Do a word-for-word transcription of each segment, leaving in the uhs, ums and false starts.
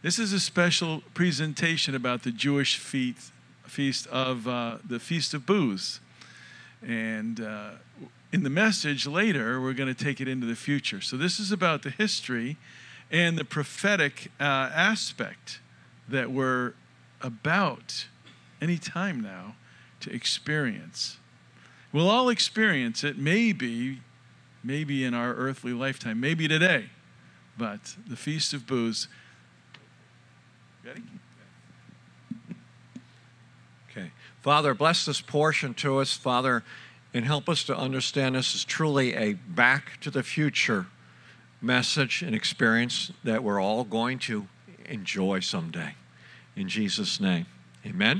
This is a special presentation about the Jewish feast, feast of uh, the Feast of Booths. And uh, in the message later, we're going to take it into the future. So this is about the history and the prophetic uh, aspect that we're about any time now to experience. We'll all experience it, maybe, maybe in our earthly lifetime, maybe today. But the Feast of Booths. Ready? Okay. Father, bless this portion to us, Father, and help us to understand this is truly a back to the future message and experience that we're all going to enjoy someday. In Jesus' name, amen.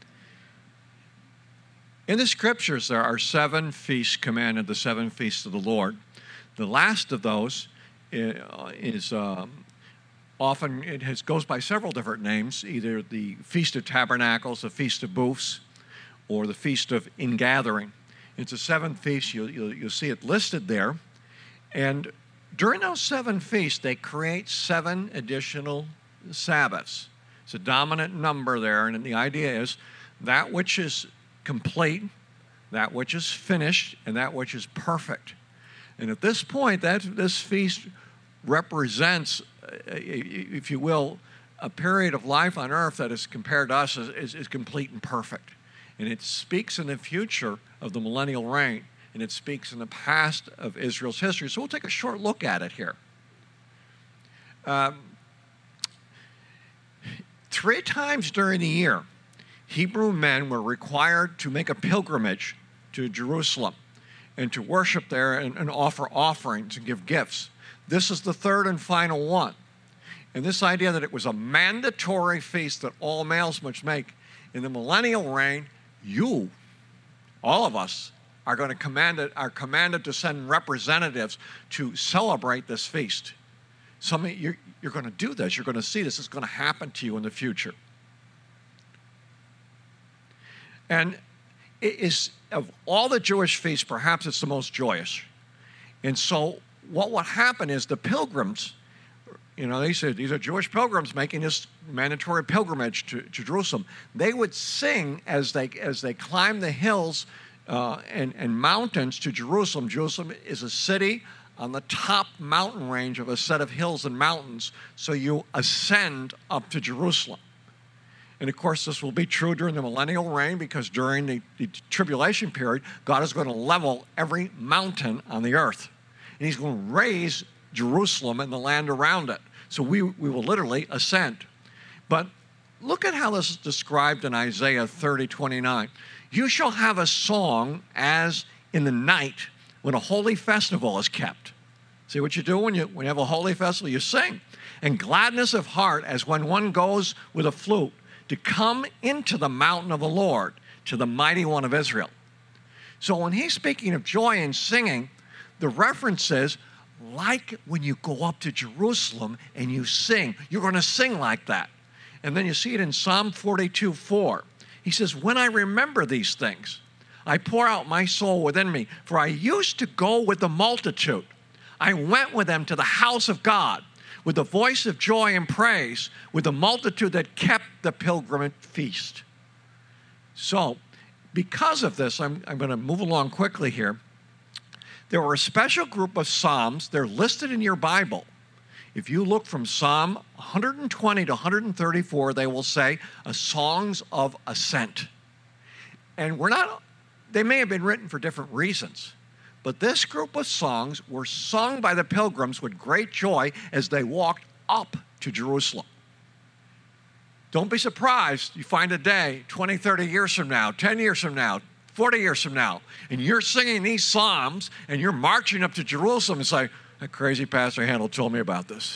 In the scriptures, there are seven feasts commanded, the seven feasts of the Lord. The last of those is um, often, it has, goes by several different names, either the Feast of Tabernacles, the Feast of Booths, or the Feast of Ingathering. It's a seventh feast. You'll, you'll, you'll see it listed there. And during those seven feasts, they create seven additional Sabbaths. It's a dominant number there, and the idea is that which is complete, that which is finished, and that which is perfect. And at this point, that this feast represents, if you will, a period of life on earth that is compared to us as, is, is complete and perfect. And it speaks in the future of the millennial reign, and it speaks in the past of Israel's history. So we'll take a short look at it here. Um, three times during the year, Hebrew men were required to make a pilgrimage to Jerusalem and to worship there and, and offer offerings and give gifts. This is the third and final one. And this idea that it was a mandatory feast that all males must make, in the millennial reign, you, all of us, are going to command it, are commanded to send representatives to celebrate this feast. Some of you, you're going to do this. You're going to see this. It's going to happen to you in the future. And it is, of all the Jewish feasts, perhaps it's the most joyous. And so what would happen is the pilgrims, you know, they said these are Jewish pilgrims making this mandatory pilgrimage to, to Jerusalem. They would sing as they as they climb the hills uh, and, and mountains to Jerusalem. Jerusalem is a city on the top mountain range of a set of hills and mountains, so you ascend up to Jerusalem. And of course, this will be true during the millennial reign, because during the, the tribulation period, God is going to level every mountain on the earth. And he's going to raise Jerusalem and the land around it. So we, we will literally ascend. But look at how this is described in Isaiah thirty twenty-nine. You shall have a song as in the night when a holy festival is kept. See what you do when you, when you have a holy festival? You sing. And gladness of heart as when one goes with a flute to come into the mountain of the Lord, to the mighty one of Israel. So when he's speaking of joy and singing, the reference is like when you go up to Jerusalem and you sing. You're going to sing like that. And then you see it in Psalm forty-two four. He says, when I remember these things, I pour out my soul within me. For I used to go with the multitude. I went with them to the house of God with the voice of joy and praise, with the multitude that kept the pilgrimage feast. So, because of this, I'm, I'm going to move along quickly here. There were a special group of Psalms. They're listed in your Bible. If you look from Psalm one twenty to one thirty-four, they will say, a songs of ascent. And we're not, they may have been written for different reasons, but this group of songs were sung by the pilgrims with great joy as they walked up to Jerusalem. Don't be surprised you find a day twenty, thirty years from now, ten years from now, forty years from now, and you're singing these psalms and you're marching up to Jerusalem and say, that crazy Pastor Handel told me about this.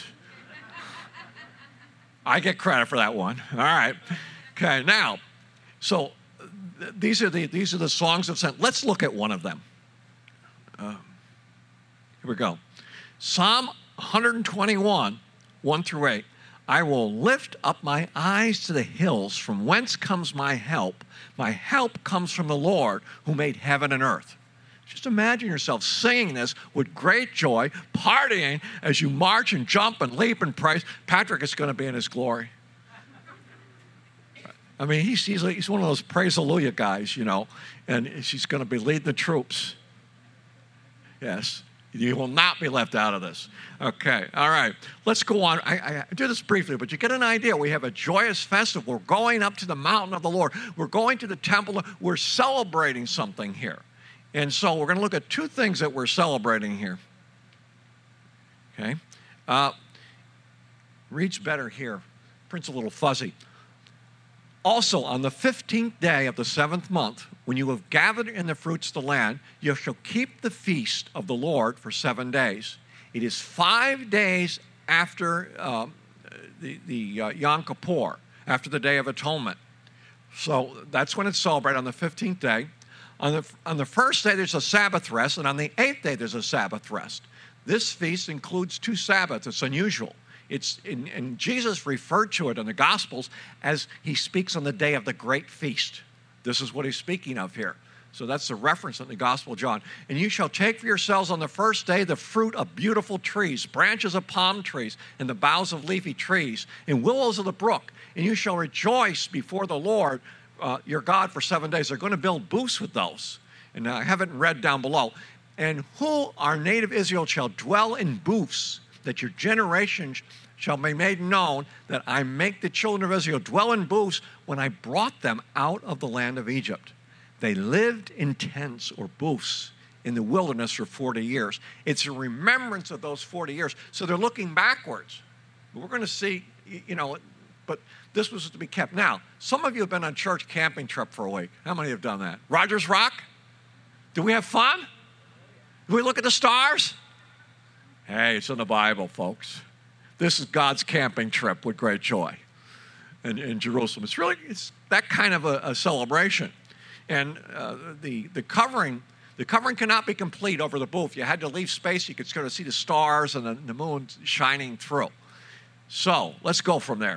I get credit for that one. All right. Okay, now, so th- these are the these are the songs of ascent. Let's look at one of them. Uh, here we go. Psalm one twenty-one, one through eight. I will lift up my eyes to the hills, from whence comes my help. My help comes from the Lord, who made heaven and earth. Just imagine yourself singing this with great joy, partying as you march and jump and leap and praise. Patrick is going to be in his glory. I mean, he's, he's, he's one of those praise hallelujah guys, you know, and she's going to be leading the troops. Yes, you will not be left out of this. Okay, all right, let's go on. I, I do this briefly, but you get an idea. We have a joyous festival. We're going up to the mountain of the Lord. We're going to the temple. We're celebrating something here. And so we're going to look at two things that we're celebrating here. Okay, uh, reads better here. Print's a little fuzzy. Also, on the fifteenth day of the seventh month, when you have gathered in the fruits of the land, you shall keep the feast of the Lord for seven days. It is five days after uh, the, the uh, Yom Kippur, after the Day of Atonement. So that's when it's celebrated, on the fifteenth day. On the, on the first day, there's a Sabbath rest, and on the eighth day, there's a Sabbath rest. This feast includes two Sabbaths. It's unusual. It's in, and Jesus referred to it in the Gospels as he speaks on the day of the great feast. This is what he's speaking of here. So that's the reference in the Gospel of John. And you shall take for yourselves on the first day the fruit of beautiful trees, branches of palm trees, and the boughs of leafy trees, and willows of the brook. And you shall rejoice before the Lord uh, your God for seven days. They're going to build booths with those. And I haven't read down below. And who, our native Israel, shall dwell in booths, that your generations shall be made known that I make the children of Israel dwell in booths when I brought them out of the land of Egypt. They lived in tents or booths in the wilderness for forty years. It's a remembrance of those forty years. So they're looking backwards. We're going to see, you know, but this was to be kept. Now, some of you have been on a church camping trip for a week. How many have done that? Rogers Rock? Do we have fun? Do we look at the stars? Hey, it's in the Bible, folks. This is God's camping trip with great joy in, in Jerusalem. It's really, it's that kind of a, a celebration. And uh, the, the covering, the covering cannot be complete over the booth. You had to leave space. You could sort of see the stars and the, the moon shining through. So let's go from there.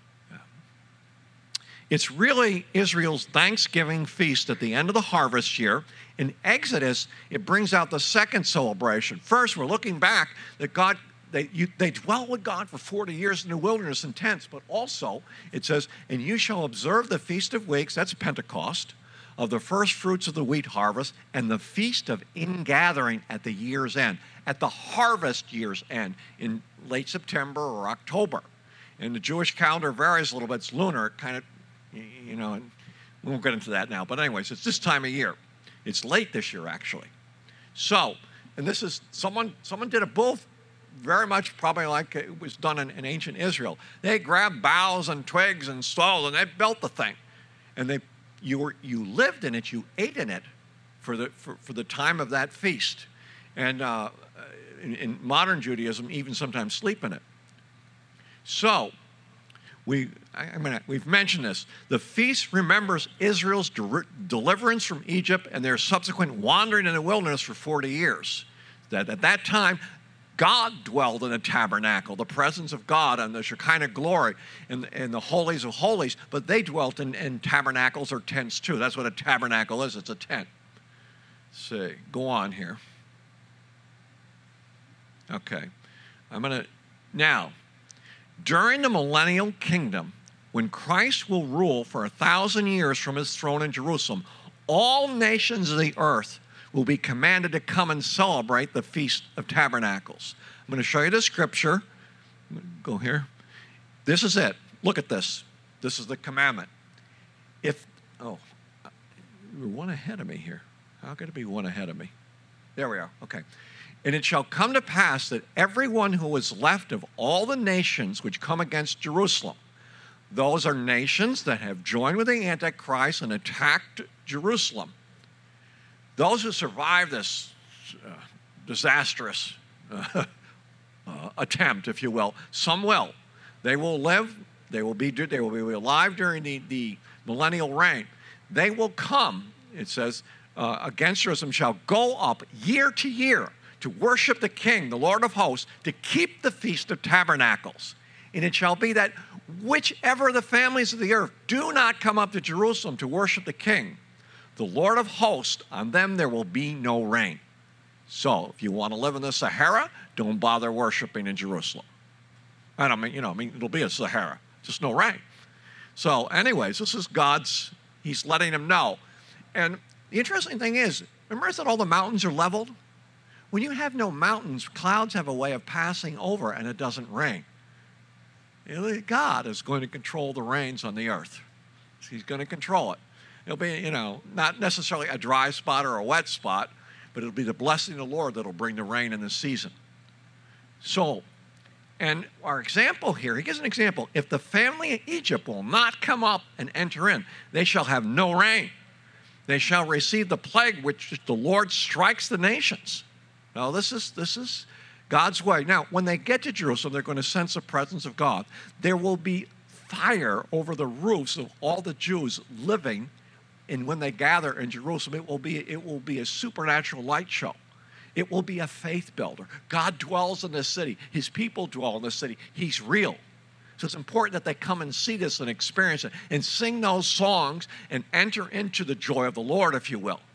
It's really Israel's Thanksgiving feast at the end of the harvest year. In Exodus, it brings out the second celebration. First, we're looking back that God, they, you, they dwell with God for forty years in the wilderness in tents, but also it says, and you shall observe the Feast of Weeks, that's Pentecost, of the first fruits of the wheat harvest, and the Feast of Ingathering at the year's end, at the harvest year's end, in late September or October. And the Jewish calendar varies a little bit. It's lunar, it kind of, you know, and we won't get into that now. But anyways, it's this time of year. It's late this year, actually. So, and this is, someone someone did a booth very much probably like it was done in, in ancient Israel. They grabbed boughs and twigs and stones, and they built the thing. And they, you were, you lived in it, you ate in it for the, for, for the time of that feast. And uh, in, in modern Judaism, even sometimes sleep in it. So, We, I mean, we've mentioned this. The feast remembers Israel's de- deliverance from Egypt and their subsequent wandering in the wilderness for forty years. That at that time, God dwelled in a tabernacle, the presence of God and the Shekinah glory and, and the holies of holies, but they dwelt in, in tabernacles or tents too. That's what a tabernacle is. It's a tent. Let's see, go on here. Okay, I'm going to, now, during the millennial kingdom, when Christ will rule for a thousand years from his throne in Jerusalem, all nations of the earth will be commanded to come and celebrate the Feast of Tabernacles. I'm going to show you the scripture. Go here. This is it. Look at this. This is the commandment. If, oh, you're one ahead of me here. How could it be one ahead of me? There we are. Okay. And it shall come to pass that everyone who is left of all the nations which come against Jerusalem, those are nations that have joined with the Antichrist and attacked Jerusalem. Those who survive this uh, disastrous uh, uh, attempt, if you will, some will. They will live, they will be, they will be alive during the, the millennial reign. They will come, it says, uh, against Jerusalem, shall go up year to year to worship the King, the Lord of hosts, to keep the Feast of Tabernacles. And it shall be that whichever the families of the earth do not come up to Jerusalem to worship the King, the Lord of hosts, on them there will be no rain. So if you want to live in the Sahara, don't bother worshiping in Jerusalem. I don't mean, you know, I mean, it'll be a Sahara, just no rain. So anyways, this is God's, he's letting them know. And the interesting thing is, remember I said all the mountains are leveled? When you have no mountains, clouds have a way of passing over and it doesn't rain. God is going to control the rains on the earth. He's going to control it. It'll be, you know, not necessarily a dry spot or a wet spot, but it'll be the blessing of the Lord that'll bring the rain in the season. So, and our example here, he gives an example. If the family of Egypt will not come up and enter in, they shall have no rain. They shall receive the plague which the Lord strikes the nations. Now, this is, this is God's way. Now, when they get to Jerusalem, they're going to sense the presence of God. There will be fire over the roofs of all the Jews living, and when they gather in Jerusalem, it will be, it will be a supernatural light show. It will be a faith builder. God dwells in this city. His people dwell in this city. He's real. So it's important that they come and see this and experience it and sing those songs and enter into the joy of the Lord, if you will.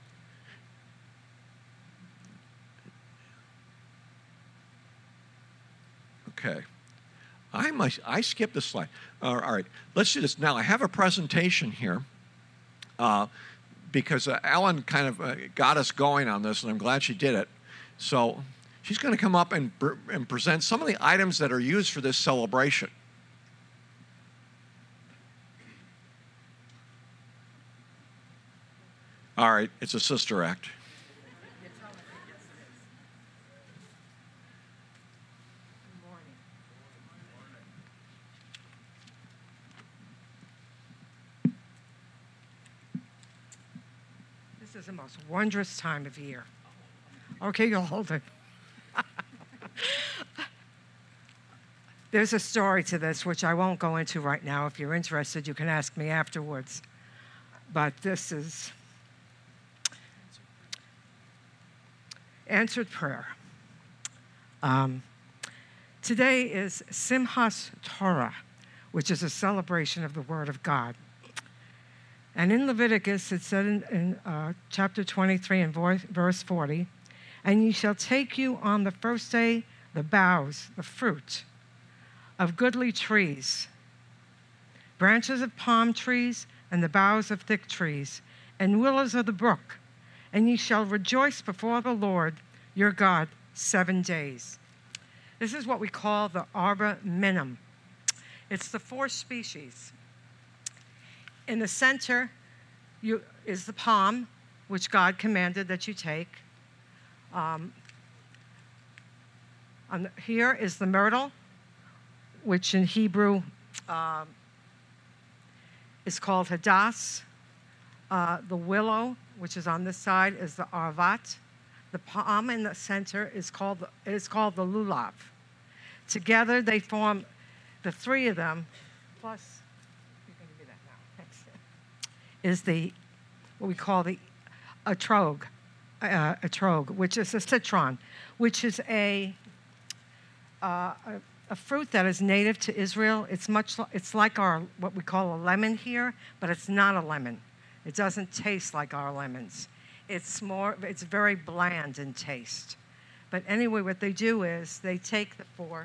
Okay. I must, I skipped this slide. All right. Let's do this. Now, I have a presentation here uh, because uh, Ellen kind of uh, got us going on this, and I'm glad she did it. So she's going to come up and, and present some of the items that are used for this celebration. All right. It's a sister act. This is the most wondrous time of year. Okay, you'll hold it. There's a story to this, which I won't go into right now. If you're interested, you can ask me afterwards. But this is answered prayer. Um, today is Simchas Torah, which is a celebration of the Word of God. And in Leviticus, it said in, in uh, chapter twenty-three and verse forty, and ye shall take you on the first day the boughs, the fruit of goodly trees, branches of palm trees, and the boughs of thick trees, and willows of the brook, and ye shall rejoice before the Lord your God seven days. This is what we call the arbor minim. It's the four species. In the center you, is the palm, which God commanded that you take. Um, on the, here is the myrtle, which in Hebrew um, is called hadass. Uh, the willow, which is on this side, is the arvat. The palm in the center is called the, is called the lulav. Together they form, the three of them, plus is the, what we call the etrog, uh, etrog, which is a citron, which is a, uh, a a fruit that is native to Israel. It's much, it's like our, what we call a lemon here, but it's not a lemon. It doesn't taste like our lemons. It's more, it's very bland in taste. But anyway, what they do is they take the four,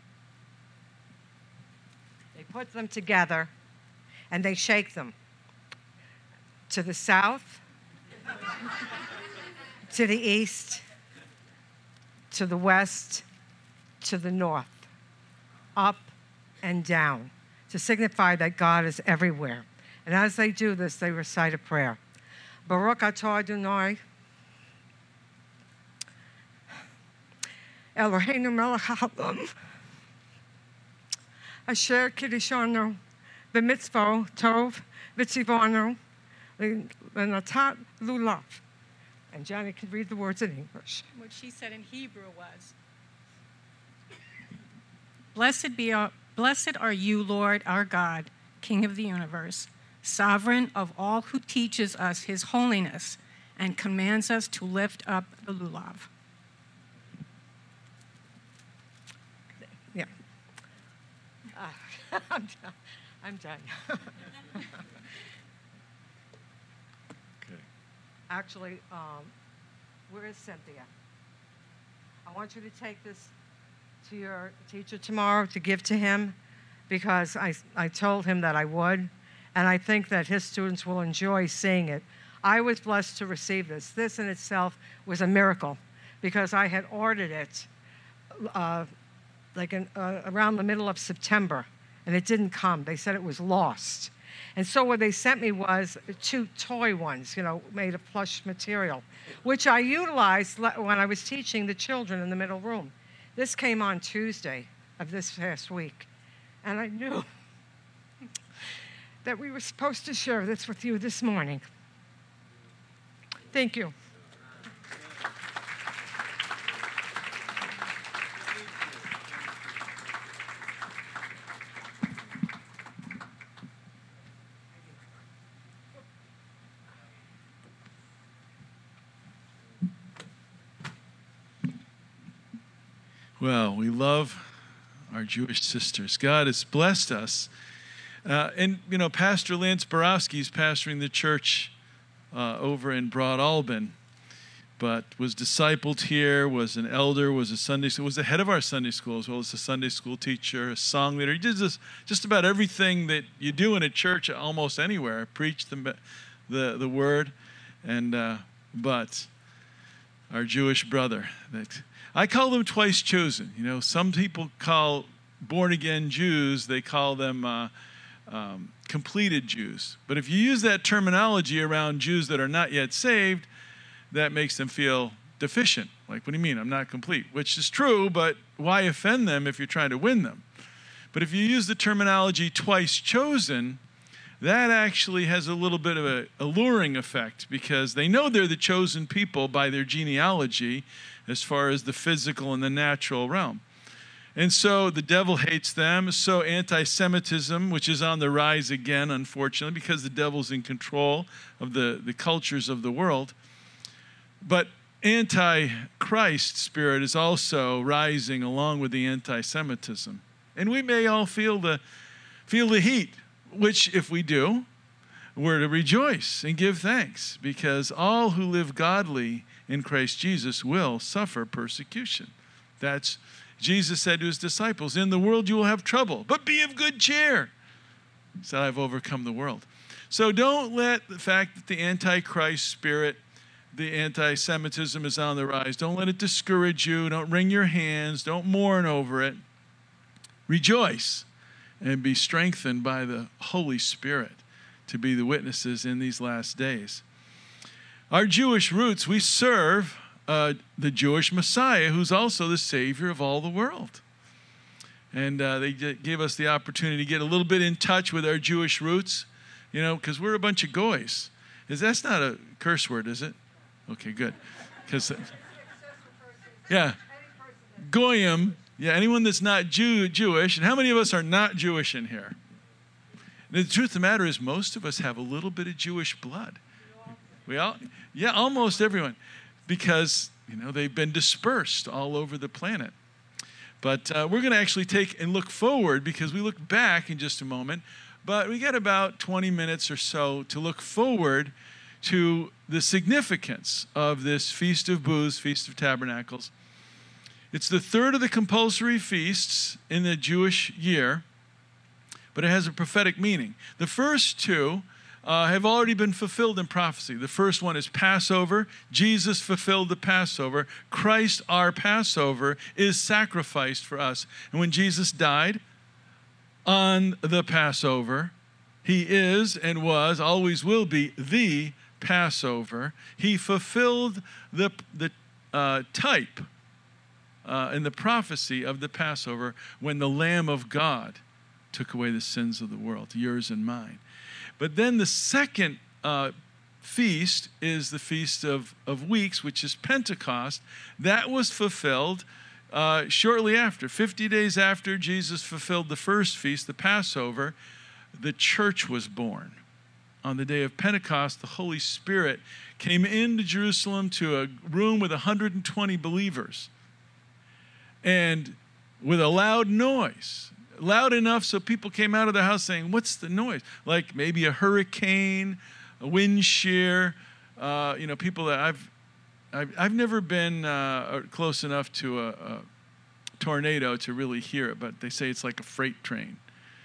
they put them together, and they shake them. To the south, to the east, to the west, to the north, up and down, to signify that God is everywhere. And as they do this, they recite a prayer. Baruch atah Adonai, Eloheinu melech haolam, asher kiddushanu b'mitzvah tov v'tzivanu, Lenatat lulav. And Johnny can read the words in English. What she said in Hebrew was, Blessed be our, blessed are you, Lord our God, King of the universe, sovereign of all, who teaches us his holiness and commands us to lift up the lulav. Yeah. Uh, I'm done. I'm done. Okay. Actually, um, where is Cynthia? I want you to take this to your teacher tomorrow to give to him, because I, I told him that I would, and I think that his students will enjoy seeing it. I was blessed to receive this. This in itself was a miracle, because I had ordered it uh, like in, uh, around the middle of September, and it didn't come. They said it was lost. And so what they sent me was two toy ones, you know, made of plush material, which I utilized when I was teaching the children in the middle room. This came on Tuesday of this past week, and I knew that we were supposed to share this with you this morning. Thank you. Well, we love our Jewish sisters. God has blessed us. Uh, and, you know, Pastor Lance Borowski is pastoring the church uh, over in Broad Alban, but was discipled here, was an elder, was a Sunday school, was the head of our Sunday school, as well as a Sunday school teacher, a song leader. He did just, just about everything that you do in a church almost anywhere, preach the, the, the word. And, uh, but our Jewish brother, that I call them twice chosen. You know, some people call born-again Jews, they call them uh, um, completed Jews. But if you use that terminology around Jews that are not yet saved, that makes them feel deficient. Like, what do you mean? I'm not complete. Which is true, but why offend them if you're trying to win them? But if you use the terminology twice chosen, that actually has a little bit of an alluring effect, because they know they're the chosen people by their genealogy as far as the physical and the natural realm. And so the devil hates them. So anti-Semitism, which is on the rise again, unfortunately, because the devil's in control of the, the cultures of the world. But anti-Christ spirit is also rising along with the anti-Semitism. And we may all feel the, feel the heat, which if we do, we're to rejoice and give thanks, because all who live godly in Christ Jesus will suffer persecution. That's, Jesus said to his disciples, in the world you will have trouble, but be of good cheer. He said, I've overcome the world. So don't let the fact that the anti-Christ spirit, the anti-Semitism is on the rise, don't let it discourage you. Don't wring your hands. Don't mourn over it. Rejoice and be strengthened by the Holy Spirit to be the witnesses in these last days. Our Jewish roots, we serve uh, the Jewish Messiah, who's also the Savior of all the world. And uh, they gave us the opportunity to get a little bit in touch with our Jewish roots, you know, because we're a bunch of goys. Is that's not a curse word, is it? Okay, good. Because, yeah, goyim, yeah, anyone that's not Jew, Jewish. And how many of us are not Jewish in here? And the truth of the matter is, most of us have a little bit of Jewish blood. We all, yeah, almost everyone, because, you know, they've been dispersed all over the planet. But uh, we're going to actually take and look forward, because we look back in just a moment. But we got about twenty minutes or so to look forward to the significance of this Feast of Booths, Feast of Tabernacles. It's the third of the compulsory feasts in the Jewish year, but it has a prophetic meaning. The first two uh, have already been fulfilled in prophecy. The first one is Passover. Jesus fulfilled the Passover. Christ, our Passover, is sacrificed for us. And when Jesus died on the Passover, he is and was, always will be, the Passover. He fulfilled the, the uh, type uh, in the prophecy of the Passover when the Lamb of God took away the sins of the world, yours and mine. But then the second uh, feast is the Feast of, of Weeks, which is Pentecost. That was fulfilled uh, shortly after, fifty days after Jesus fulfilled the first feast, the Passover. The church was born. On the day of Pentecost, the Holy Spirit came into Jerusalem to a room with one hundred twenty believers. And with a loud noise, loud enough so people came out of their house saying, what's the noise? Like maybe a hurricane, a wind shear, uh, you know, people that I've, I've, I've never been uh, close enough to a, a tornado to really hear it, but they say it's like a freight train.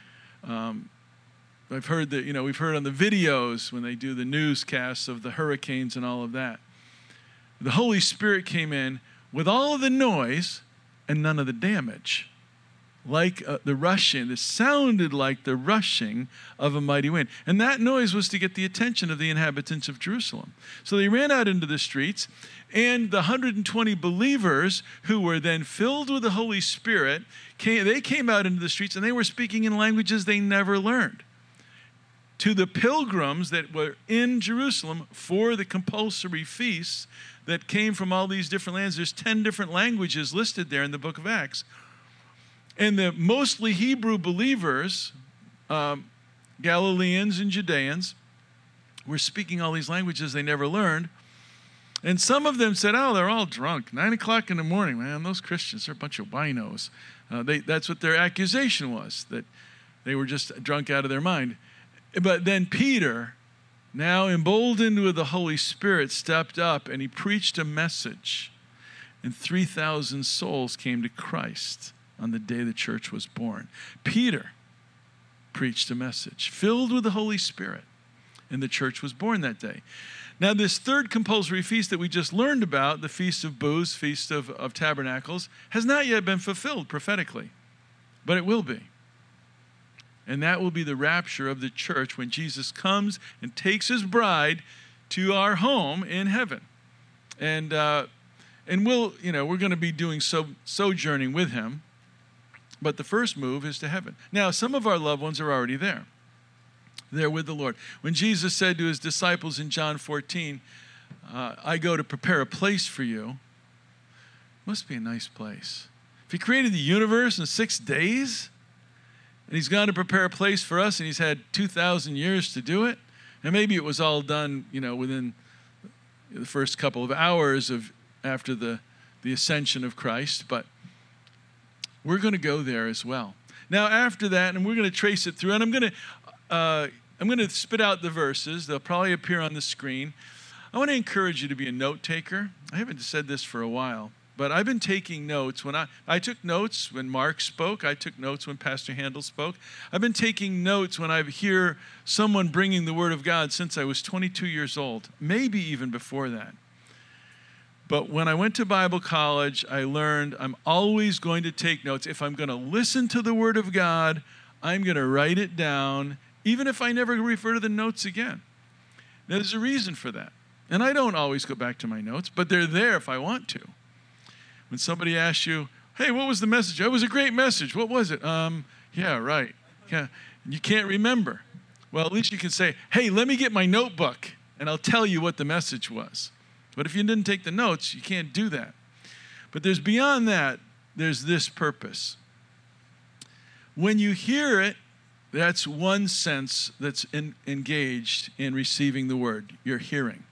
Um, I've heard that, you know, we've heard on the videos when they do the newscasts of the hurricanes and all of that. The Holy Spirit came in with all of the noise and none of the damage. Like uh, the rushing, it sounded like the rushing of a mighty wind. And that noise was to get the attention of the inhabitants of Jerusalem. So they ran out into the streets, and the one hundred twenty believers who were then filled with the Holy Spirit, came, they came out into the streets and they were speaking in languages they never learned. To the pilgrims that were in Jerusalem for the compulsory feasts that came from all these different lands, there's ten different languages listed there in the book of Acts. And the mostly Hebrew believers, um, Galileans and Judeans, were speaking all these languages they never learned. And some of them said, oh, they're all drunk. Nine o'clock in the morning, man, those Christians are a bunch of winos. Uh, they, that's what their accusation was, that they were just drunk out of their mind. But then Peter, now emboldened with the Holy Spirit, stepped up and he preached a message. And three thousand souls came to Christ on the day the church was born. Peter preached a message filled with the Holy Spirit, and the church was born that day. Now, this third compulsory feast that we just learned about, the Feast of Booths, Feast of, of Tabernacles, has not yet been fulfilled prophetically, but it will be. And that will be the rapture of the church when Jesus comes and takes his bride to our home in heaven. And uh, and we'll, you know, we're going to be doing so, sojourning with him. But the first move is to heaven. Now, some of our loved ones are already there. They're with the Lord. When Jesus said to his disciples in John fourteen, uh, I go to prepare a place for you, must be a nice place. If he created the universe in six days, and he's gone to prepare a place for us, and he's had two thousand years to do it, and maybe it was all done, you know, within the first couple of hours of after the, the ascension of Christ, but we're going to go there as well. Now, after that, and we're going to trace it through, and I'm going to uh, I'm going to spit out the verses. They'll probably appear on the screen. I want to encourage you to be a note taker. I haven't said this for a while, but I've been taking notes. When I, I took notes when Mark spoke. I took notes when Pastor Handel spoke. I've been taking notes when I hear someone bringing the Word of God since I was twenty-two years old, maybe even before that. But when I went to Bible college, I learned I'm always going to take notes. If I'm going to listen to the Word of God, I'm going to write it down, even if I never refer to the notes again. Now, there's a reason for that. And I don't always go back to my notes, but they're there if I want to. When somebody asks you, hey, what was the message? It was a great message. What was it? Um, yeah, right. Yeah. You can't remember. Well, at least you can say, hey, let me get my notebook, and I'll tell you what the message was. But if you didn't take the notes, you can't do that. But there's beyond that, there's this purpose. When you hear it, that's one sense that's in, engaged in receiving the word, your hearing.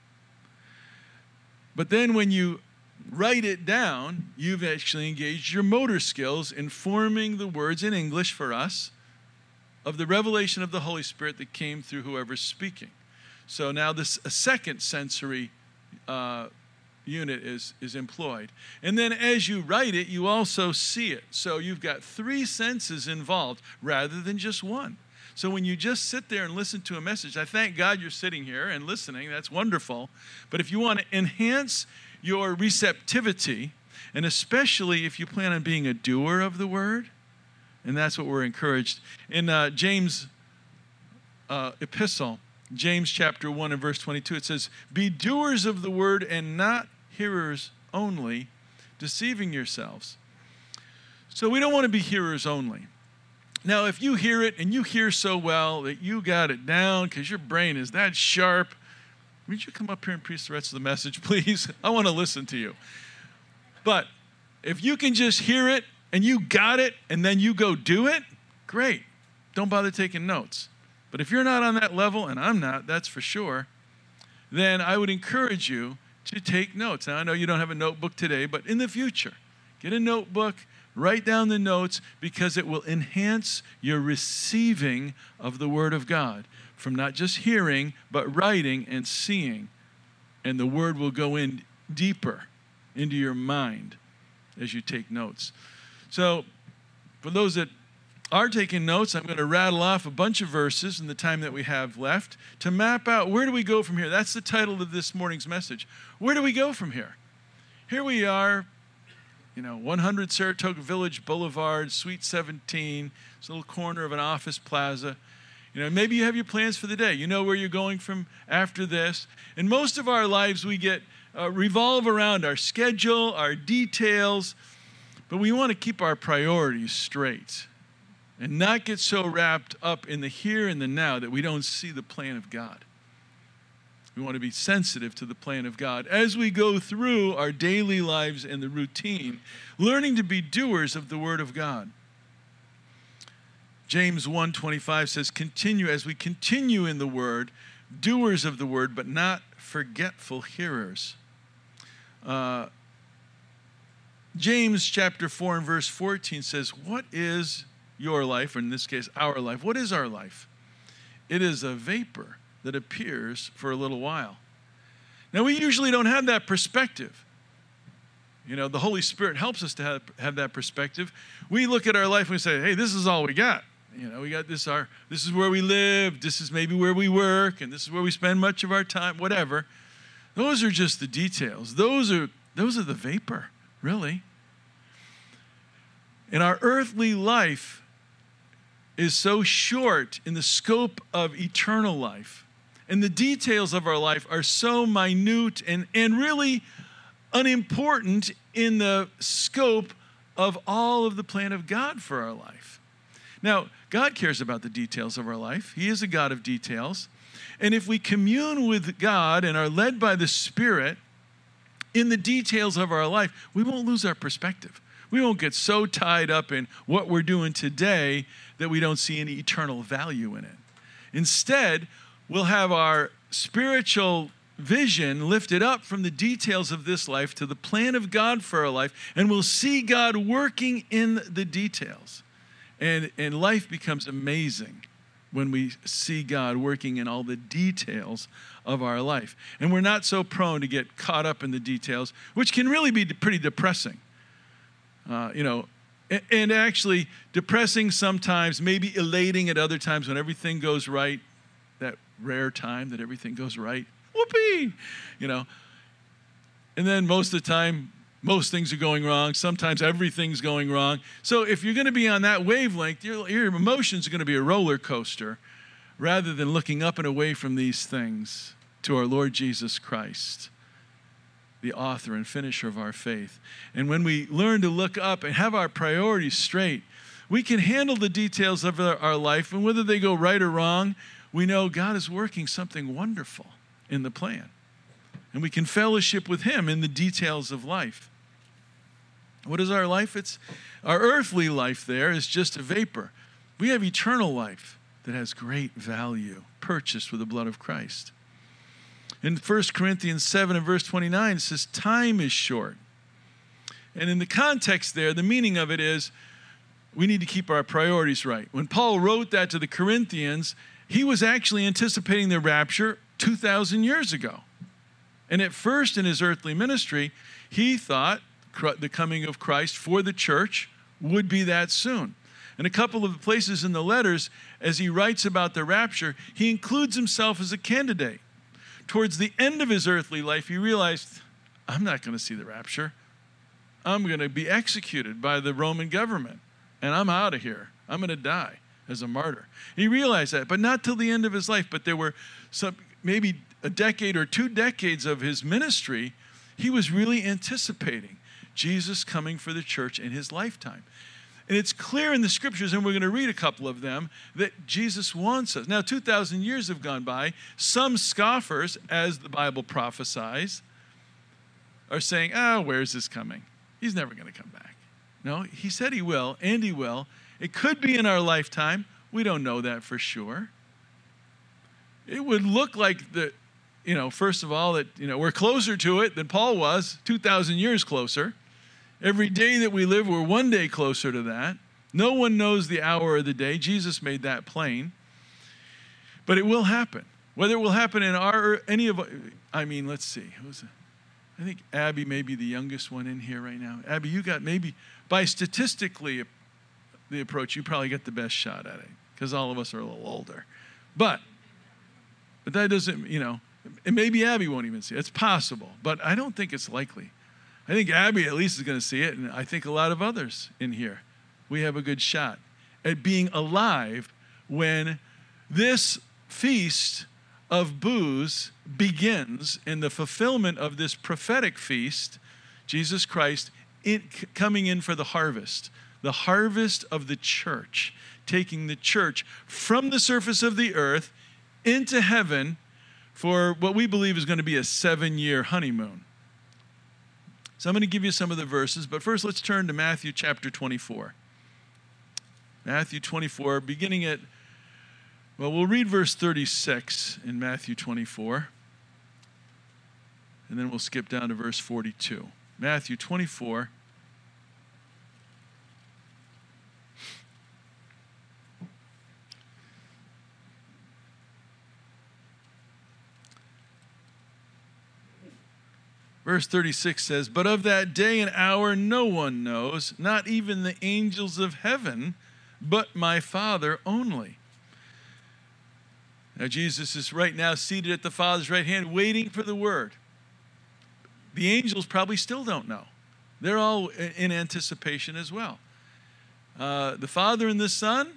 But then when you write it down, you've actually engaged your motor skills in forming the words in English for us of the revelation of the Holy Spirit that came through whoever's speaking. So now this a second sensory uh, unit is, is employed. And then as you write it, you also see it. So you've got three senses involved rather than just one. So when you just sit there and listen to a message, I thank God you're sitting here and listening. That's wonderful. But if you want to enhance your receptivity, and especially if you plan on being a doer of the word, and that's what we're encouraged. In uh, James' uh, epistle, James chapter one and verse twenty-two, it says, be doers of the word and not hearers only, deceiving yourselves. So we don't want to be hearers only. Now, if you hear it and you hear so well that you got it down because your brain is that sharp, would you come up here and preach the rest of the message, please? I want to listen to you. But if you can just hear it and you got it and then you go do it, great. Don't bother taking notes. But if you're not on that level, and I'm not, that's for sure, then I would encourage you to take notes. Now, I know you don't have a notebook today, but in the future, get a notebook, write down the notes, because it will enhance your receiving of the Word of God from not just hearing, but writing and seeing and the word will go in deeper into your mind as you take notes. So for those that are taking notes, I'm going to rattle off a bunch of verses in the time that we have left to map out where do we go from here. That's the title of this morning's message. Where do we go from here? Here we are, you know, one hundred Saratoga Village Boulevard, Suite seventeen. It's a little corner of an office plaza. You know, maybe you have your plans for the day. You know where you're going from after this. And most of our lives we get uh, revolve around our schedule, our details, but we want to keep our priorities straight and not get so wrapped up in the here and the now that we don't see the plan of God. We want to be sensitive to the plan of God as we go through our daily lives and the routine, learning to be doers of the Word of God. James one twenty-five says, continue as we continue in the Word, doers of the Word, but not forgetful hearers. Uh, James chapter four and verse fourteen says, what is your life, or in this case, our life? What is our life? It is a vapor that appears for a little while. Now, we usually don't have that perspective. You know, the Holy Spirit helps us to have, have that perspective. We look at our life and we say, hey, this is all we got. You know, we got this, our, this is where we live, this is maybe where we work, and this is where we spend much of our time, whatever. Those are just the details. Those are, those are the vapor, really. And our earthly life is so short in the scope of eternal life. And the details of our life are so minute and, and really unimportant in the scope of all of the plan of God for our life. Now, God cares about the details of our life. He is a God of details. And if we commune with God and are led by the Spirit in the details of our life, we won't lose our perspective. We won't get so tied up in what we're doing today that we don't see any eternal value in it. Instead, we'll have our spiritual vision lifted up from the details of this life to the plan of God for our life, and we'll see God working in the details. And, and life becomes amazing when we see God working in all the details of our life. And we're not so prone to get caught up in the details, which can really be pretty depressing. Uh, you know, and, and actually depressing sometimes, maybe elating at other times when everything goes right, that rare time that everything goes right. Whoopee! You know. And then most of the time, most things are going wrong. Sometimes everything's going wrong. So if you're going to be on that wavelength, your, your emotions are going to be a roller coaster rather than looking up and away from these things to our Lord Jesus Christ, the author and finisher of our faith. And when we learn to look up and have our priorities straight, we can handle the details of our life, and whether they go right or wrong, we know God is working something wonderful in the plan. And we can fellowship with Him in the details of life. What is our life? It's our earthly life there is just a vapor. We have eternal life that has great value, purchased with the blood of Christ. In First Corinthians seven and verse twenty-nine, it says, time is short. And in the context there, the meaning of it is we need to keep our priorities right. When Paul wrote that to the Corinthians, he was actually anticipating the rapture two thousand years ago. And at first in his earthly ministry, he thought the coming of Christ for the church would be that soon. And a couple of places in the letters, as he writes about the rapture, he includes himself as a candidate. Towards the end of his earthly life, he realized, I'm not going to see the rapture. I'm going to be executed by the Roman government, and I'm out of here. I'm going to die as a martyr. He realized that, but not till the end of his life. But there were some, maybe a decade or two decades of his ministry, he was really anticipating Jesus coming for the church in his lifetime. And it's clear in the scriptures, and we're going to read a couple of them, that Jesus wants us. Now, two thousand years have gone by. Some scoffers, as the Bible prophesies, are saying, oh, where's this coming? He's never going to come back. No, he said he will, and he will. It could be in our lifetime. We don't know that for sure. It would look like that, you know, first of all, that, you know, we're closer to it than Paul was, two thousand years closer. Every day that we live, we're one day closer to that. No one knows the hour or the day. Jesus made that plain. But it will happen. Whether it will happen in our, any of, I mean, let's see. Who's, I think Abby may be the youngest one in here right now. Abby, you got maybe, by statistically the approach, you probably get the best shot at it because all of us are a little older. But, but that doesn't, you know, and maybe Abby won't even see it. It's possible, but I don't think it's likely. I think Abby at least is going to see it, and I think a lot of others in here, we have a good shot at being alive when this feast of booths begins in the fulfillment of this prophetic feast, Jesus Christ in, coming in for the harvest, the harvest of the church, taking the church from the surface of the earth into heaven for what we believe is going to be a seven-year honeymoon. So I'm going to give you some of the verses, but first let's turn to Matthew chapter twenty-four. Matthew twenty-four, beginning at, well, we'll read verse thirty-six in Matthew twenty-four, and then we'll skip down to verse forty-two. Matthew twenty-four. Verse thirty-six says, "But of that day and hour no one knows, not even the angels of heaven, but my Father only." Now Jesus is right now seated at the Father's right hand, waiting for the word. The angels probably still don't know. They're all in anticipation as well. Uh, the Father and the Son,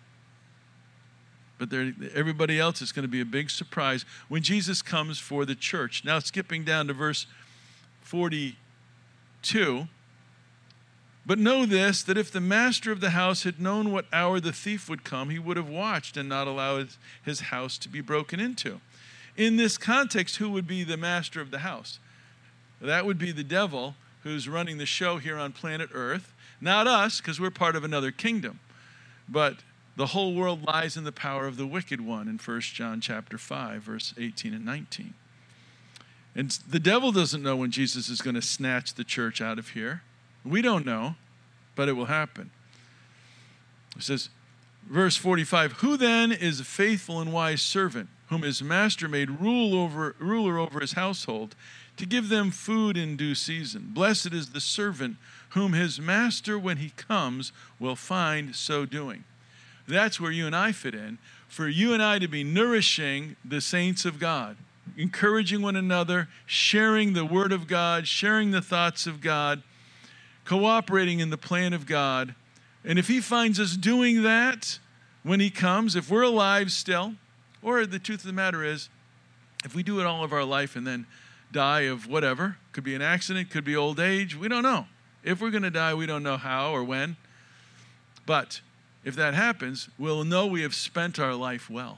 but everybody else is going to be a big surprise when Jesus comes for the church. Now skipping down to verse forty-two, "But know this, that if the master of the house had known what hour the thief would come, he would have watched and not allowed his, his house to be broken into." In this context, who would be the master of the house? That would be the devil who's running the show here on planet Earth. Not us, because we're part of another kingdom. But the whole world lies in the power of the wicked one in First John chapter five, verse eighteen and nineteen. And the devil doesn't know when Jesus is going to snatch the church out of here. We don't know, but it will happen. It says, verse forty-five, "Who then is a faithful and wise servant, whom his master made rule over, ruler over his household, to give them food in due season? Blessed is the servant whom his master, when he comes, will find so doing." That's where you and I fit in, for you and I to be nourishing the saints of God, encouraging one another, sharing the word of God, sharing the thoughts of God, cooperating in the plan of God. And if he finds us doing that when he comes, if we're alive still, or the truth of the matter is, if we do it all of our life and then die of whatever, could be an accident, could be old age, we don't know. If we're going to die, we don't know how or when. But if that happens, we'll know we have spent our life well.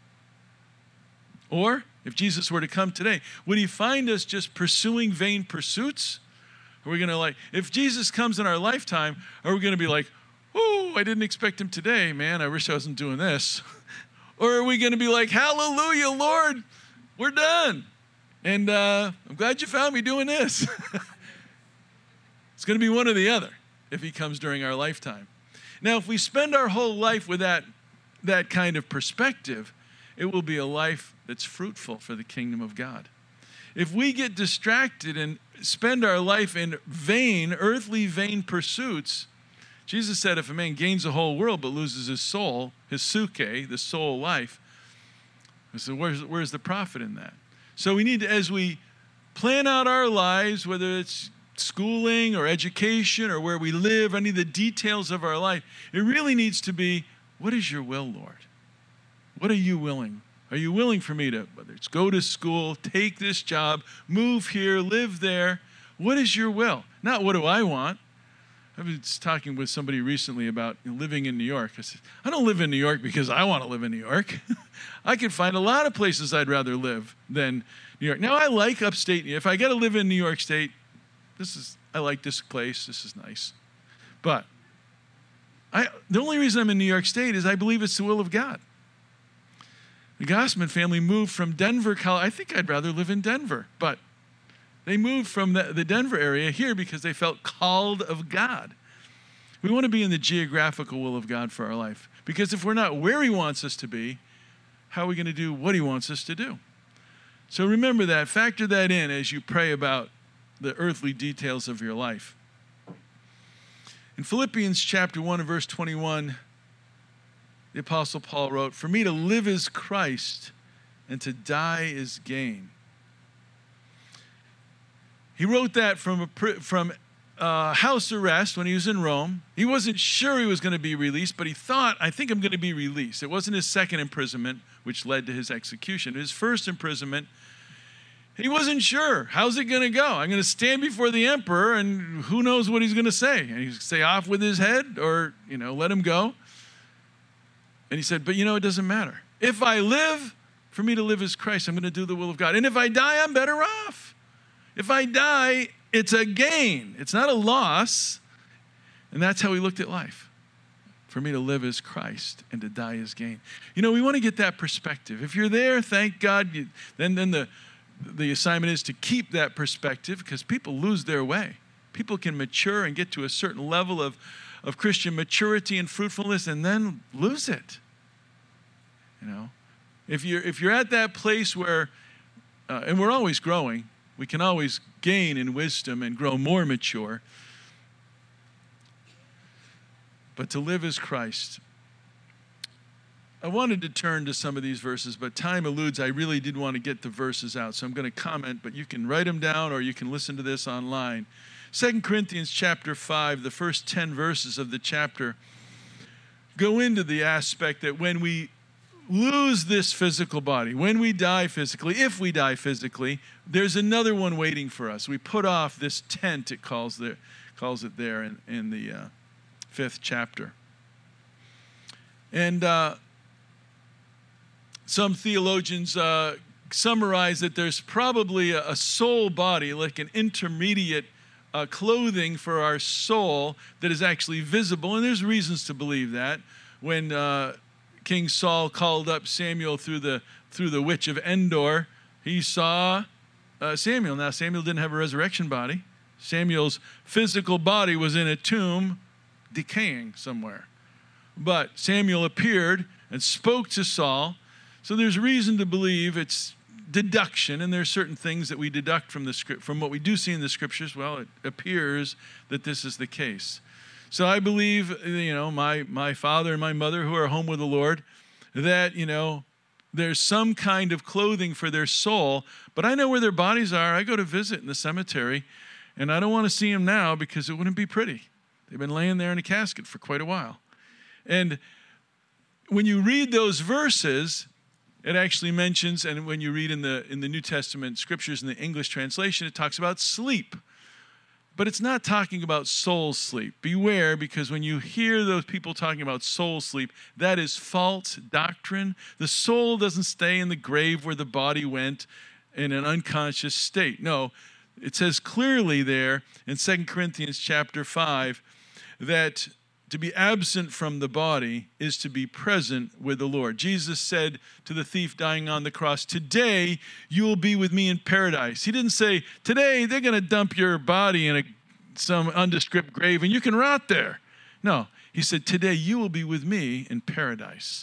Or, if Jesus were to come today, would he find us just pursuing vain pursuits? Are we going to like, if Jesus comes in our lifetime, are we going to be like, "Oh, I didn't expect him today, man, I wish I wasn't doing this"? Or are we going to be like, "Hallelujah, Lord, we're done. And uh, I'm glad you found me doing this"? It's going to be one or the other if he comes during our lifetime. Now, if we spend our whole life with that, that kind of perspective, it will be a life that's fruitful for the kingdom of God. If we get distracted and spend our life in vain, earthly vain pursuits, Jesus said if a man gains the whole world but loses his soul, his suke, the soul life, so where's, where's the profit in that? So we need to, as we plan out our lives, whether it's schooling or education or where we live, any of the details of our life, it really needs to be, what is your will, Lord? What are you willing? Are you willing for me to, whether it's go to school, take this job, move here, live there? What is your will? Not what do I want? I was talking with somebody recently about living in New York. I said, I don't live in New York because I want to live in New York. I could find a lot of places I'd rather live than New York. Now, I like upstate. If I got to live in New York State, this is, I like this place. This is nice. But I, the only reason I'm in New York State is I believe it's the will of God. The Gossman family moved from Denver, Colorado. I think I'd rather live in Denver, but they moved from the, the Denver area here because they felt called of God. We want to be in the geographical will of God for our life, because if we're not where he wants us to be, how are we going to do what he wants us to do? So remember that. Factor that in as you pray about the earthly details of your life. In Philippians chapter one and verse twenty-one, the Apostle Paul wrote, "For me to live is Christ, and to die is gain." He wrote that from, a, from uh, house arrest when he was in Rome. He wasn't sure he was going to be released, but he thought, I think I'm going to be released. It wasn't his second imprisonment, which led to his execution. His first imprisonment, he wasn't sure. How's it going to go? I'm going to stand before the emperor, and who knows what he's going to say? And he's say off with his head, or, you know, let him go. And he said, but you know, it doesn't matter. If I live, for me to live is Christ. I'm going to do the will of God. And if I die, I'm better off. If I die, it's a gain. It's not a loss. And that's how he looked at life. For me to live is Christ, and to die is gain. You know, we want to get that perspective. If you're there, thank God. You, then, then the, the assignment is to keep that perspective, because people lose their way. People can mature and get to a certain level of, of Christian maturity and fruitfulness, and then lose it. You know, if you're if you're at that place where, uh, and we're always growing. We can always gain in wisdom and grow more mature. But to live is Christ. I wanted to turn to some of these verses, but time eludes. I really did want to get the verses out, so I'm going to comment, but you can write them down or you can listen to this online. Second Corinthians chapter five, the first ten verses of the chapter go into the aspect that when we lose this physical body, when we die physically, if we die physically, there's another one waiting for us. We put off this tent, it calls, there, calls it there in, in the uh, fifth chapter. And uh, some theologians uh, summarize that there's probably a, a soul body, like an intermediate uh, clothing for our soul that is actually visible. And there's reasons to believe that. When uh, King Saul called up Samuel through the through the witch of Endor, he saw uh, Samuel. Now, Samuel didn't have a resurrection body. Samuel's physical body was in a tomb, decaying somewhere. But Samuel appeared and spoke to Saul. So there's reason to believe it's deduction, and there's certain things that we deduct from the script, from what we do see in the scriptures. Well, it appears that this is the case. So I believe, you know, my, my father and my mother who are home with the Lord, that, you know, there's some kind of clothing for their soul, but I know where their bodies are. I go to visit in the cemetery, and I don't want to see them now because it wouldn't be pretty. They've been laying there in a casket for quite a while. And when you read those verses, it actually mentions, and when you read in the in the New Testament scriptures in the English translation, it talks about sleep. But it's not talking about soul sleep. Beware, because when you hear those people talking about soul sleep, that is false doctrine. The soul doesn't stay in the grave where the body went in an unconscious state. No, it says clearly there in Second Corinthians chapter five that to be absent from the body is to be present with the Lord. Jesus said to the thief dying on the cross, today you will be with me in paradise. He didn't say, today they're going to dump your body in a, some undescript grave and you can rot there. No, he said, today you will be with me in paradise.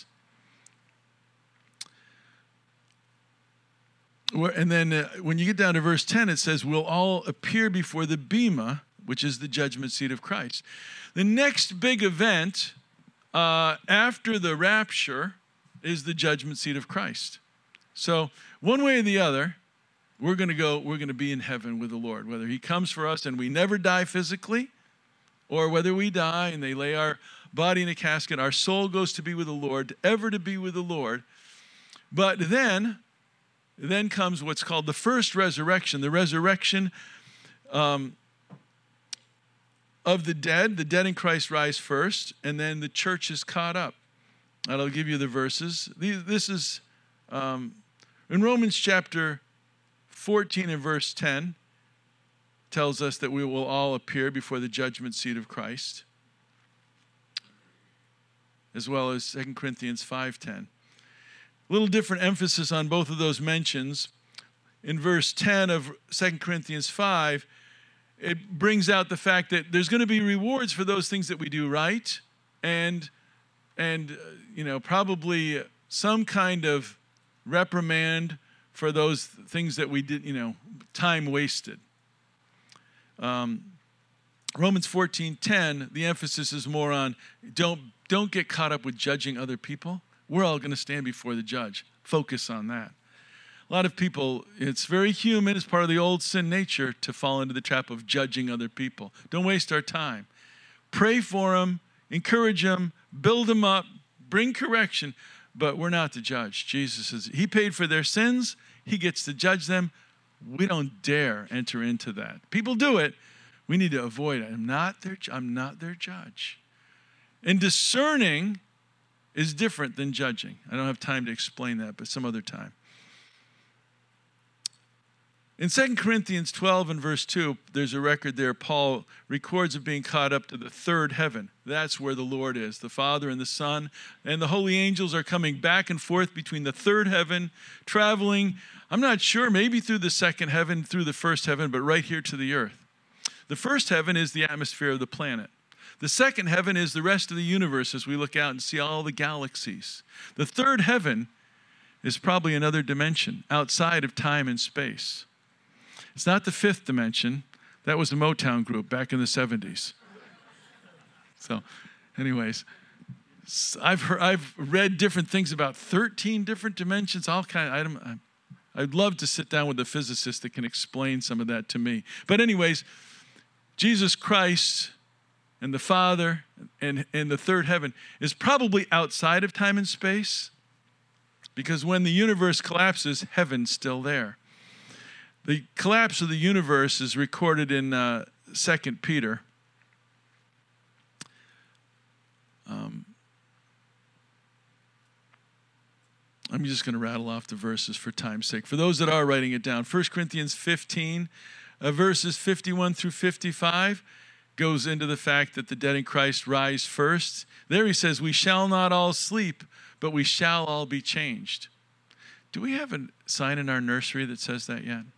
And then uh, when you get down to verse ten, it says, we'll all appear before the Bema, which is the judgment seat of Christ. The next big event uh, after the rapture is the judgment seat of Christ. So one way or the other, we're going to go, we're going to be in heaven with the Lord, whether he comes for us and we never die physically, or whether we die and they lay our body in a casket, our soul goes to be with the Lord, ever to be with the Lord. But then, then comes what's called the first resurrection, the resurrection um, of the dead. The dead in Christ rise first, and then the church is caught up. And I'll give you the verses. This is um, in Romans chapter fourteen and verse ten, tells us that we will all appear before the judgment seat of Christ, as well as Second Corinthians five ten. A little different emphasis on both of those mentions. In verse ten of Second Corinthians five, it brings out the fact that there's going to be rewards for those things that we do right, and, and uh, you know, probably some kind of reprimand for those things that we did, you know, time wasted. Um, Romans fourteen ten, the emphasis is more on don't, don't get caught up with judging other people. We're all going to stand before the judge. Focus on that. A lot of people, it's very human, it's part of the old sin nature to fall into the trap of judging other people. Don't waste our time. Pray for them, encourage them, build them up, bring correction, but we're not the judge. Jesus says he paid for their sins. He gets to judge them. We don't dare enter into that. People do it. We need to avoid it. I'm not their, I'm not their judge. And discerning is different than judging. I don't have time to explain that, but some other time. In Second Corinthians twelve and verse two, there's a record there. Paul records of being caught up to the third heaven. That's where the Lord is. The Father and the Son and the holy angels are coming back and forth between the third heaven, traveling, I'm not sure, maybe through the second heaven, through the first heaven, but right here to the earth. The first heaven is the atmosphere of the planet. The second heaven is the rest of the universe as we look out and see all the galaxies. The third heaven is probably another dimension outside of time and space. It's not the fifth dimension. That was the Motown group back in the seventies. So, anyways, I've heard, I've read different things about thirteen different dimensions, all kind of items. I'd love to sit down with a physicist that can explain some of that to me. But anyways, Jesus Christ and the Father and, and the third heaven is probably outside of time and space, because when the universe collapses, heaven's still there. The collapse of the universe is recorded in uh, Second Peter. Um, I'm just going to rattle off the verses for time's sake. For those that are writing it down, First Corinthians fifteen, uh, verses fifty-one through fifty-five, goes into the fact that the dead in Christ rise first. There he says, we shall not all sleep, but we shall all be changed. Do we have a sign in our nursery that says that yet?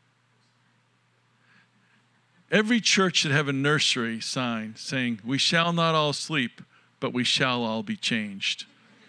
Every church should have a nursery sign saying, we shall not all sleep, but we shall all be changed.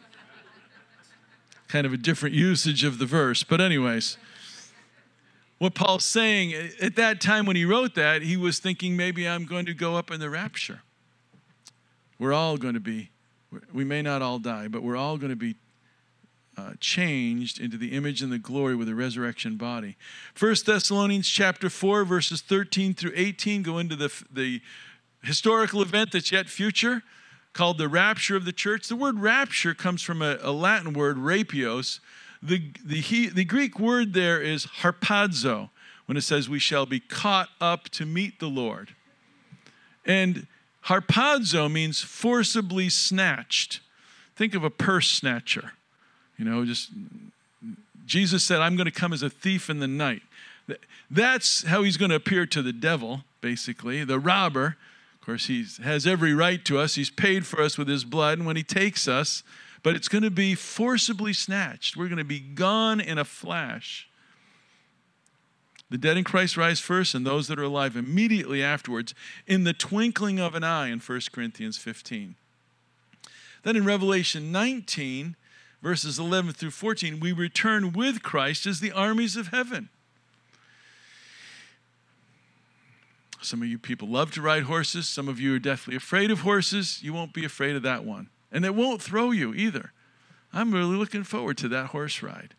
Kind of a different usage of the verse. But anyways, what Paul's saying, at that time when he wrote that, he was thinking maybe I'm going to go up in the rapture. We're all going to be, we may not all die, but we're all going to be Uh, changed into the image and the glory with a resurrection body. First Thessalonians chapter four, verses thirteen through eighteen go into the, the historical event that's yet future, called the rapture of the church. The word rapture comes from a, a Latin word, rapios. The, the, he, the Greek word there is harpazo, when it says we shall be caught up to meet the Lord. And harpazo means forcibly snatched. Think of a purse snatcher. You know, just, Jesus said, I'm going to come as a thief in the night. That's how he's going to appear to the devil, basically, the robber. Of course, he has every right to us. He's paid for us with his blood, and when he takes us, but it's going to be forcibly snatched. We're going to be gone in a flash. The dead in Christ rise first, and those that are alive immediately afterwards, in the twinkling of an eye in First Corinthians fifteen. Then in Revelation nineteen, verses eleven through fourteen, we return with Christ as the armies of heaven. Some of you people love to ride horses. Some of you are deathly afraid of horses. You won't be afraid of that one. And it won't throw you either. I'm really looking forward to that horse ride.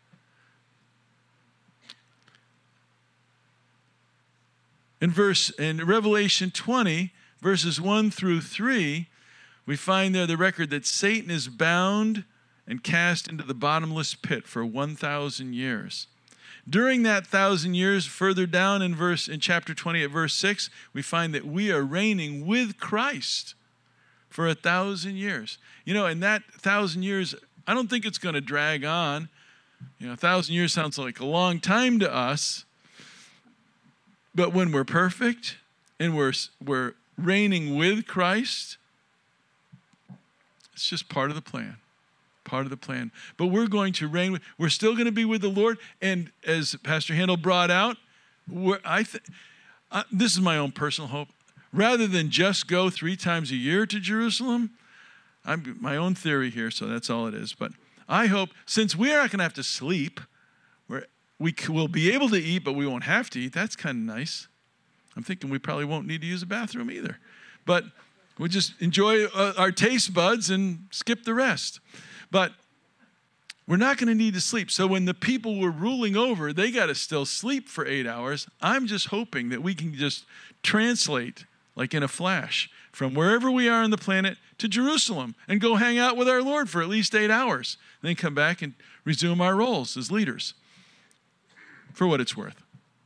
In verse in Revelation twenty, verses one through three, we find there the record that Satan is bound and cast into the bottomless pit for one thousand years. During that thousand years, further down in verse in chapter twenty at verse six, we find that we are reigning with Christ for a thousand years. You know, in that thousand years, I don't think it's going to drag on. You know, a thousand years sounds like a long time to us. But when we're perfect and we're we're reigning with Christ, it's just part of the plan. Part of the plan. But we're going to reign. With, we're still going to be with the Lord. And as Pastor Handel brought out, we're, I th- uh, this is my own personal hope. Rather than just go three times a year to Jerusalem, I'm my own theory here, so that's all it is. But I hope, since we're not going to have to sleep, we're, we will be able to eat, but we won't have to eat. That's kind of nice. I'm thinking we probably won't need to use a bathroom either. But we'll just enjoy uh, our taste buds and skip the rest. But we're not going to need to sleep. So when the people we're ruling over, they got to still sleep for eight hours. I'm just hoping that we can just translate, like in a flash, from wherever we are on the planet to Jerusalem and go hang out with our Lord for at least eight hours. Then come back and resume our roles as leaders, for what it's worth.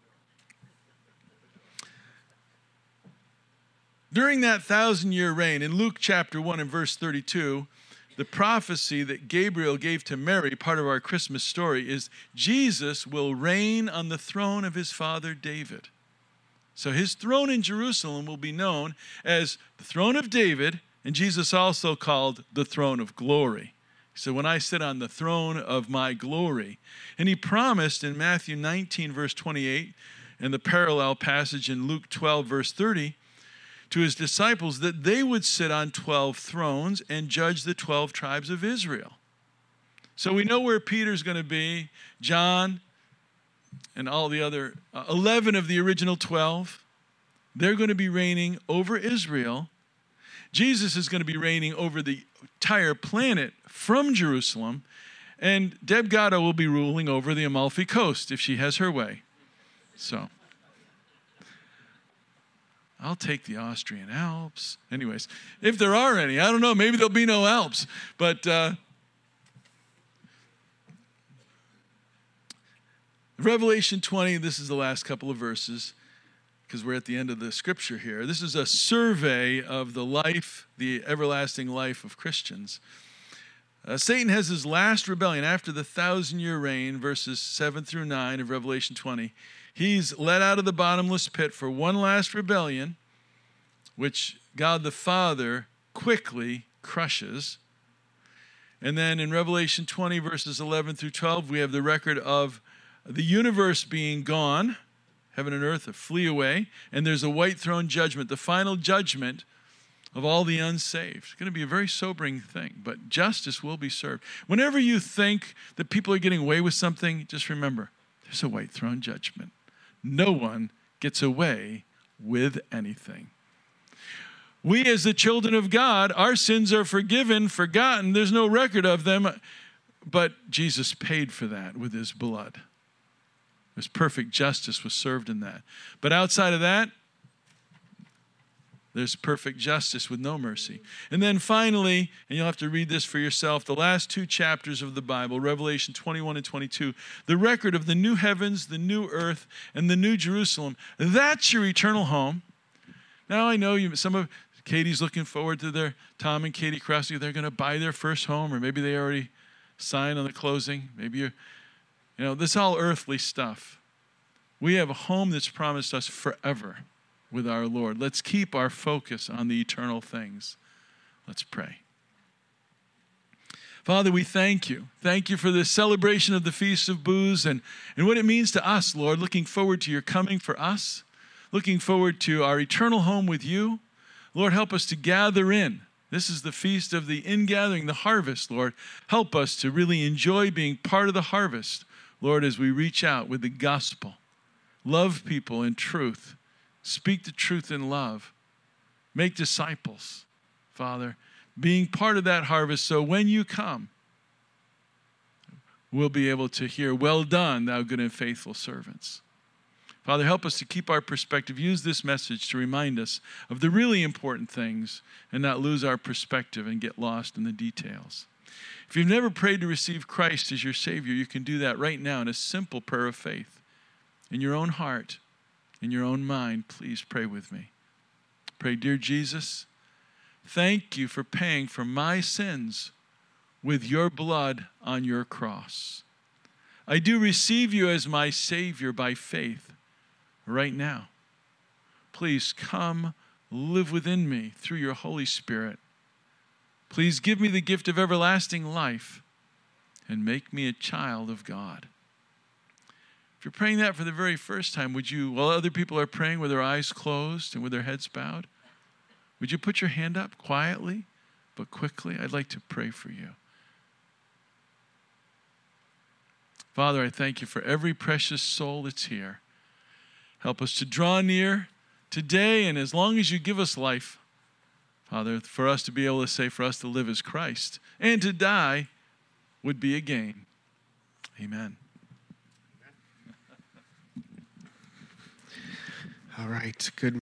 During that thousand-year reign, in Luke chapter one and verse thirty-two, the prophecy that Gabriel gave to Mary, part of our Christmas story, is Jesus will reign on the throne of his father David. So his throne in Jerusalem will be known as the throne of David, and Jesus also called the throne of glory. So when I sit on the throne of my glory. And he promised in Matthew nineteen, verse twenty-eight, and the parallel passage in Luke twelve, verse thirty, to his disciples that they would sit on twelve thrones and judge the twelve tribes of Israel. So we know where Peter's going to be, John, and all the other uh, eleven of the original twelve. They're going to be reigning over Israel. Jesus is going to be reigning over the entire planet from Jerusalem. And Deb Gatto will be ruling over the Amalfi Coast if she has her way. So I'll take the Austrian Alps. Anyways, if there are any, I don't know, maybe there'll be no Alps. But uh, Revelation twenty, this is the last couple of verses, because we're at the end of the scripture here. This is a survey of the life, the everlasting life of Christians. Uh, Satan has his last rebellion after the thousand-year reign, verses seven through nine of Revelation twenty. He's let out of the bottomless pit for one last rebellion, which God the Father quickly crushes. And then in Revelation twenty, verses eleven through twelve, we have the record of the universe being gone, heaven and earth flee away, and there's a white throne judgment, the final judgment of all the unsaved. It's going to be a very sobering thing, but justice will be served. Whenever you think that people are getting away with something, just remember, there's a white throne judgment. No one gets away with anything. We, as the children of God, our sins are forgiven, forgotten. There's no record of them, but Jesus paid for that with his blood. His perfect justice was served in that. But outside of that, there's perfect justice with no mercy. And then finally, and you'll have to read this for yourself, the last two chapters of the Bible, Revelation twenty-one and twenty-two, the record of the new heavens, the new earth, and the new Jerusalem. That's your eternal home. Now I know you, some of Katie's looking forward to their, Tom and Katie Crosby, they're going to buy their first home, or maybe they already signed on the closing. Maybe you're, you know, this is all earthly stuff. We have a home that's promised us forever with our Lord. Let's keep our focus on the eternal things. Let's pray. Father, we thank you. Thank you for this celebration of the Feast of Booths and, and what it means to us, Lord. Looking forward to your coming for us. Looking forward to our eternal home with you. Lord, help us to gather in. This is the feast of the ingathering, the harvest, Lord. Help us to really enjoy being part of the harvest, Lord, as we reach out with the gospel. Love people in truth. Speak the truth in love. Make disciples, Father, being part of that harvest so when you come, we'll be able to hear, well done, thou good and faithful servants. Father, help us to keep our perspective. Use this message to remind us of the really important things and not lose our perspective and get lost in the details. If you've never prayed to receive Christ as your Savior, you can do that right now in a simple prayer of faith. In your own heart, in your own mind, please pray with me. Pray, dear Jesus, thank you for paying for my sins with your blood on your cross. I do receive you as my Savior by faith right now. Please come live within me through your Holy Spirit. Please give me the gift of everlasting life and make me a child of God. If you're praying that for the very first time, would you, while other people are praying with their eyes closed and with their heads bowed, would you put your hand up quietly but quickly? I'd like to pray for you. Father, I thank you for every precious soul that's here. Help us to draw near today, and as long as you give us life, Father, for us to be able to say, for us to live as Christ, and to die would be a gain. Amen. All right. Good.